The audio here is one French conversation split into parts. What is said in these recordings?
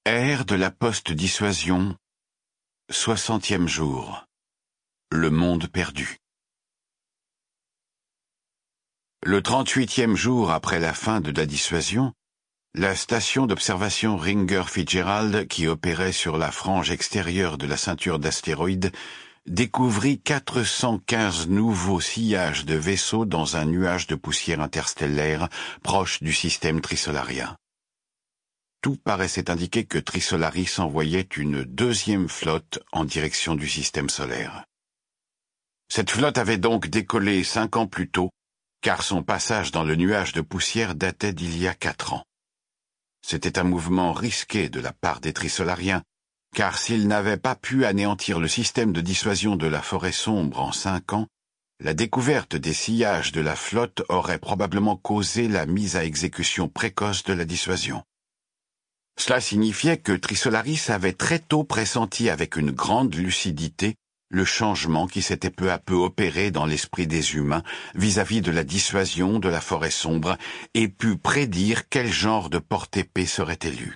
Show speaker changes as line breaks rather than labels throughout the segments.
Ère de la post-dissuasion, 60e jour. Le monde perdu. Le 38e jour après la fin de la dissuasion, la station d'observation Ringer-Fitzgerald, qui opérait sur la frange extérieure de la ceinture d'astéroïdes, découvrit 415 nouveaux sillages de vaisseaux dans un nuage de poussière interstellaire proche du système trisolarien. Tout paraissait indiquer que Trisolaris envoyait une deuxième flotte en direction du système solaire. Cette flotte avait donc décollé 5 ans plus tôt, car son passage dans le nuage de poussière datait d'il y a 4 ans. C'était un mouvement risqué de la part des Trisolariens, car s'ils n'avaient pas pu anéantir le système de dissuasion de la forêt sombre en 5 ans, la découverte des sillages de la flotte aurait probablement causé la mise à exécution précoce de la dissuasion. Cela signifiait que Trisolaris avait très tôt pressenti avec une grande lucidité le changement qui s'était peu à peu opéré dans l'esprit des humains vis-à-vis de la dissuasion de la forêt sombre et pu prédire quel genre de porte-épée serait élu.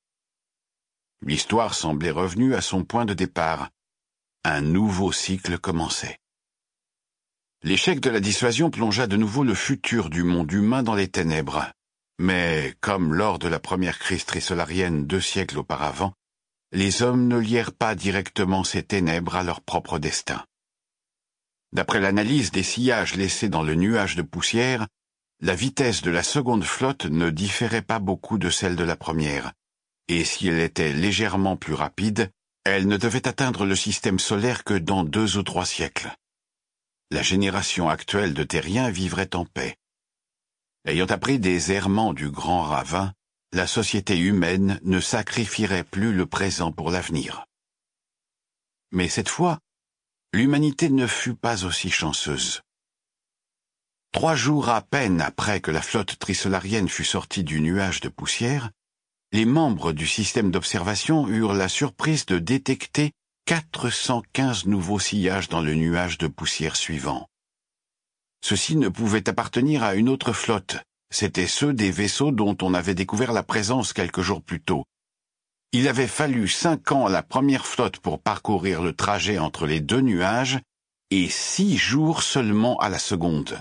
L'histoire semblait revenue à son point de départ. Un nouveau cycle commençait. L'échec de la dissuasion plongea de nouveau le futur du monde humain dans les ténèbres. Mais, comme lors de la première crise trisolarienne 2 siècles auparavant, les hommes ne lièrent pas directement ces ténèbres à leur propre destin. D'après l'analyse des sillages laissés dans le nuage de poussière, la vitesse de la seconde flotte ne différait pas beaucoup de celle de la première, et si elle était légèrement plus rapide, elle ne devait atteindre le système solaire que dans 2 ou 3 siècles. La génération actuelle de terriens vivrait en paix. Ayant appris des errements du grand ravin, la société humaine ne sacrifierait plus le présent pour l'avenir. Mais cette fois, l'humanité ne fut pas aussi chanceuse. 3 jours à peine après que la flotte trisolarienne fut sortie du nuage de poussière, les membres du système d'observation eurent la surprise de détecter 415 nouveaux sillages dans le nuage de poussière suivant. Ceux-ci ne pouvaient appartenir à une autre flotte. C'étaient ceux des vaisseaux dont on avait découvert la présence quelques jours plus tôt. Il avait fallu 5 ans à la première flotte pour parcourir le trajet entre les 2 nuages et 6 jours seulement à la seconde.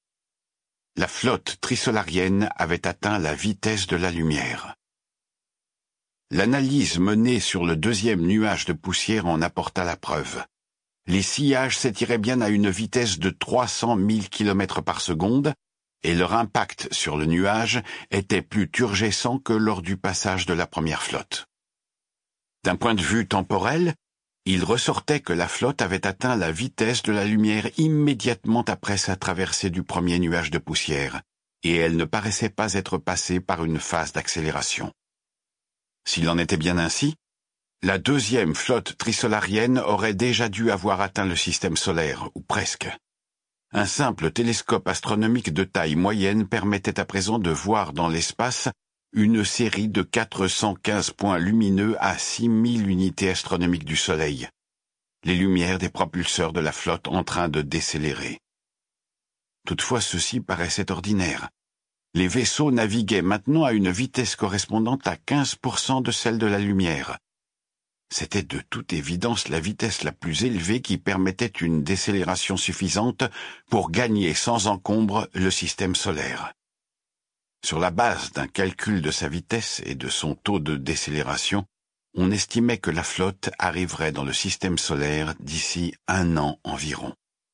La flotte trisolarienne avait atteint la vitesse de la lumière. L'analyse menée sur le 2e nuage de poussière en apporta la preuve. Les sillages s'étiraient bien à une vitesse de 300 000 km par seconde, et leur impact sur le nuage était plus turgescent que lors du passage de la première flotte. D'un point de vue temporel, il ressortait que la flotte avait atteint la vitesse de la lumière immédiatement après sa traversée du premier nuage de poussière, et elle ne paraissait pas être passée par une phase d'accélération. S'il en était bien ainsi, la 2e flotte trisolarienne aurait déjà dû avoir atteint le système solaire, ou presque. Un simple télescope astronomique de taille moyenne permettait à présent de voir dans l'espace une série de 415 points lumineux à 6000 unités astronomiques du Soleil, les lumières des propulseurs de la flotte en train de décélérer. Toutefois, ceci paraissait ordinaire. Les vaisseaux naviguaient maintenant à une vitesse correspondante à 15% de celle de la lumière. C'était de toute évidence la vitesse la plus élevée qui permettait une décélération suffisante pour gagner sans encombre le système solaire. Sur la base d'un calcul de sa vitesse et de son taux de décélération, on estimait que la flotte arriverait dans le système solaire d'ici 1 an environ.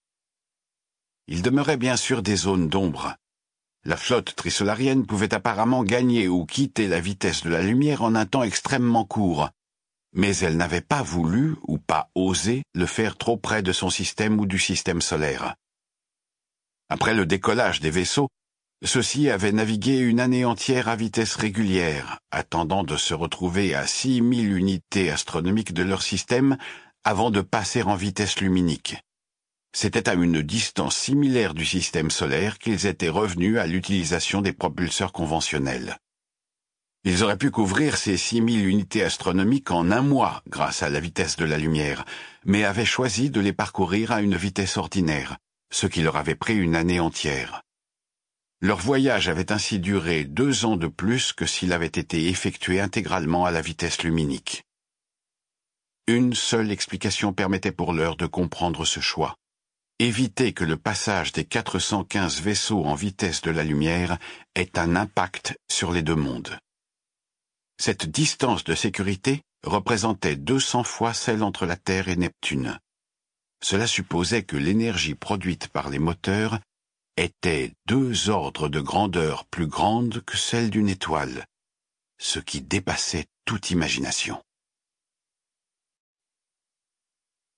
Il demeurait bien sûr des zones d'ombre. La flotte trisolarienne pouvait apparemment gagner ou quitter la vitesse de la lumière en un temps extrêmement court, mais elle n'avait pas voulu ou pas osé le faire trop près de son système ou du système solaire. Après le décollage des vaisseaux, ceux-ci avaient navigué une année entière à vitesse régulière, attendant de se retrouver à 6000 unités astronomiques de leur système avant de passer en vitesse luminique. C'était à une distance similaire du système solaire qu'ils étaient revenus à l'utilisation des propulseurs conventionnels. Ils auraient pu couvrir ces 6000 unités astronomiques en 1 mois grâce à la vitesse de la lumière, mais avaient choisi de les parcourir à une vitesse ordinaire, ce qui leur avait pris une année entière. Leur voyage avait ainsi duré 2 ans de plus que s'il avait été effectué intégralement à la vitesse luminique. Une seule explication permettait pour l'heure de comprendre ce choix. Éviter que le passage des 415 vaisseaux en vitesse de la lumière ait un impact sur les deux mondes. Cette distance de sécurité représentait 200 fois celle entre la Terre et Neptune. Cela supposait que l'énergie produite par les moteurs était 2 ordres de grandeur plus grande que celle d'une étoile, ce qui dépassait toute imagination.